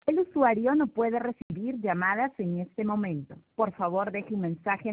El usuario no puede recibir llamadas en este momento. Por favor, deje un mensaje